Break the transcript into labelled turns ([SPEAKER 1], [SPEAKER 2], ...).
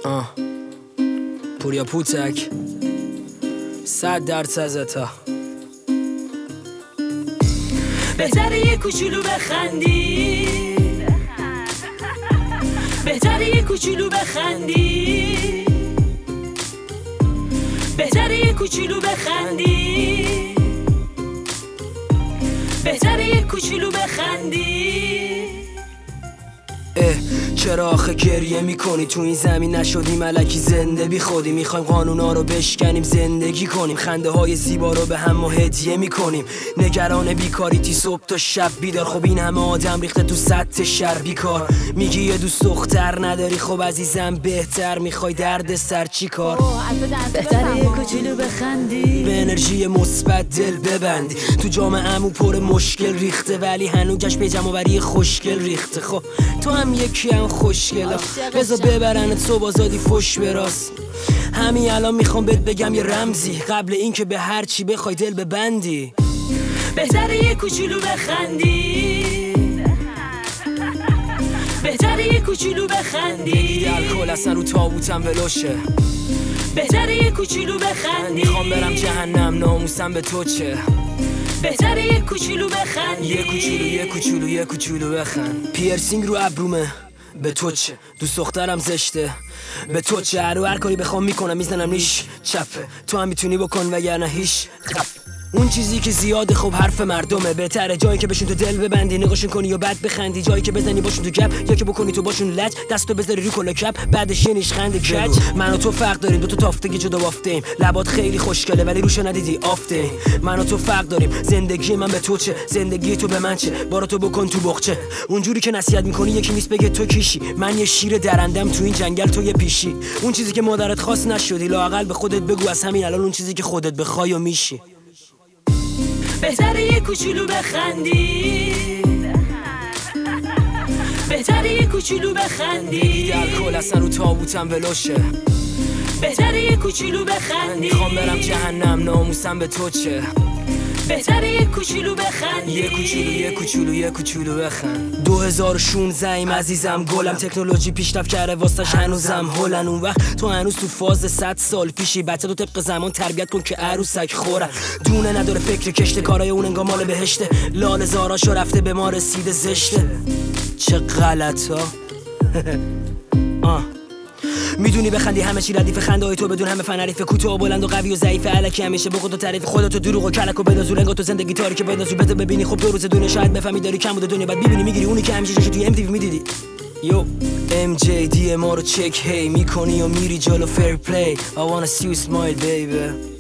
[SPEAKER 1] پوریا پوتک 100% ازتا
[SPEAKER 2] بهتره یه کوچولو بخندی، بهتره یه کوچولو بخندی، بهتره یه کوچولو بخندی، بهتره یه کوچولو بخندی.
[SPEAKER 1] چرا آخه گریه میکنی؟ تو این زمین نشدیم الکی زنده بی خودی. میخوایم قانونا رو بشکنیم زندگی کنیم، خنده های زیبا رو به هم ما هدیه میکنیم. نگران بیکاریتی صبح تا شب بیدار، خب این همه آدم ریخته تو سطح شهر بیکار. میگی یه دوست دختر نداری، خب عزیزم بهتر میخوای درد سر چی کار؟
[SPEAKER 2] بهتره یه کوچولو بخندی،
[SPEAKER 1] به انرژی مثبت دل ببندی. تو جامعه‌مون پر مشکل ریخته، ولی هنوز جشن به جمع‌آوری خوشگل ریخته. خب تو هم یکی هم خوشگلا، بذار ببرنت صبح آزادی فش براس. همین الان میخوام بهت بگم یه رمزی، قبل این که به هر چی بخوای دل ببندی.
[SPEAKER 2] بهتره یه کوچولو بخندی، بهتره یه کوچولو بخندی،
[SPEAKER 1] الکل اصلا رو تابوتم ولوشه.
[SPEAKER 2] بهتره یه کوچولو بخندی،
[SPEAKER 1] میخوام برم جهنم ناموسم به تو چه؟
[SPEAKER 2] بهتره یه کوچولو بخندی،
[SPEAKER 1] یه کوچولو بخند. پیرسینگ رو ابرومه، به تو چه؟ دوست دخترم زشته، به تو چه؟ هر کاری بخوام میکنم، میزنم نیش چپه. تو هم میتونی بکن وگرنه هیچ خب. اون چیزی که زیاده خب حرف مردمه، بهتره جایی که بهشون تو دل ببندی نگاشون کنی یا بد بخندی، جایی که بزنی باشون تو گپ یا که بکنی تو باشون لج، دستو بذاری رو کلا کپ بعدش یه نیشخند کج. من و تو فرق داریم، دو تا تافتگی جدا بافتیم، لبات خیلی خوشگله ولی روشو ندیدی آفته. من و تو فرق داریم، زندگی من به تو چه، زندگی تو به من چه، بارو تو بکن تو بخچه. اونجوری که نصیحت میکنی یکی نیست بگه تو کیشی، من یه شیر درندم تو این جنگل تو یه پیشی. اون چیزی که مادرت خواست نشدی، لااقل به خودت بگو از همین الان اون چیزی که خودت بخوای و میشی.
[SPEAKER 2] بهتره یه کوچولو بخندی، بهتره یه کوچولو بخندی،
[SPEAKER 1] الکل اصلا رو تابوتم ولوشه.
[SPEAKER 2] بهتره یه کوچولو بخندی،
[SPEAKER 1] میخوام برم جهنم ناموسم به تو چه؟
[SPEAKER 2] بهتره یه کوچولو بخندی،
[SPEAKER 1] یه کوچولو بخند. 2016 ایم عزیزم گلم، تکنولوژی پیشرفت کرده واسش هنوزم هلن. اون وقت تو هنوز تو فاز 100 سال پیشی، بچه تو طبق زمان تربیت کن که عروسک خورن. دونه نداره فکر کشته، کارای اون انگار مال بهشته، لال زاراشو رفته به ما رسیده زشته. چه غلطا میدونی بخندی همه چی ردیف، خنده های تو بدون همه فن حریف، کوتاه و بلند و قوی و ضعیف، الکی همیشه بخود و تعریف خودتو دروغ و کلک و بدازو لنگا تو زندگی تاریکه بدازو بده ببینی. خب 2 روز دونه شاید بفهمی داری کم بوده دنیا، بعد ببینی میگیری اونی که همیشه جاشو توی ام تی وی میدیدی. یو MJ دی ما رو چک هی میکنی و میری جلو فیر پلی. I wanna see you smile baby.